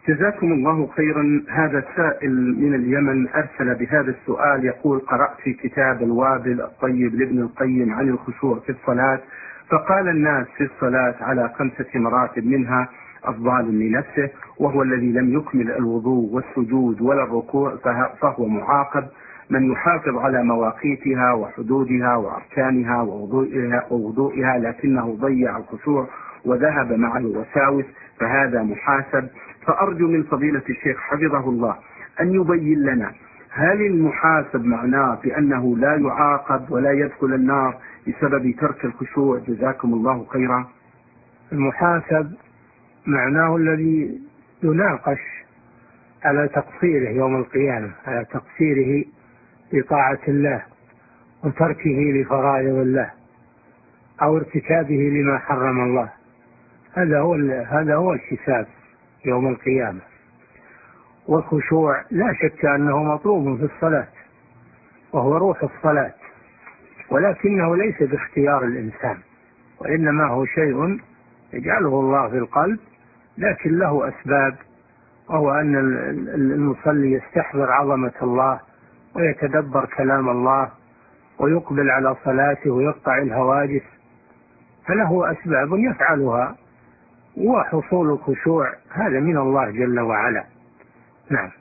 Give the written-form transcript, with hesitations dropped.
جزاكم الله خيرا. هذا سائل من اليمن أرسل بهذا السؤال، يقول: قرأت في كتاب الوابل الطيب لابن القيم عن الخشوع في الصلاة، فقال الناس في الصلاة على 5 مراتب، منها الظالم لنفسه وهو الذي لم يكمل الوضوء والسجود ولا الركوع فهو معاقب. من يحافظ على مواقيتها وحدودها وأركانها ووضوئها لكنه ضيع الخشوع وذهب مع الوساوس فهذا محاسب. فأرجو من فضيلة الشيخ حفظه الله أن يبين لنا، هل المحاسب معناه بأنه لا يعاقب ولا يدخل النار بسبب ترك الخشوع؟ جزاكم الله خيرا. المحاسب معناه الذي يناقش على تقصيره يوم القيامة، على تقصيره بطاعة الله وتركه لفرائض الله أو ارتكابه لما حرم الله. هذا هو الحساب يوم القيامة. والخشوع لا شك أنه مطلوب في الصلاة وهو روح الصلاة، ولكنه ليس باختيار الإنسان، وإنما هو شيء يجعله الله في القلب، لكن له أسباب، وهو أن المصلي يستحضر عظمة الله ويتدبر كلام الله ويقبل على صلاته ويقطع الهواجس، فله أسباب يفعلها، وحصول الخشوع هذا من الله جل وعلا. نعم.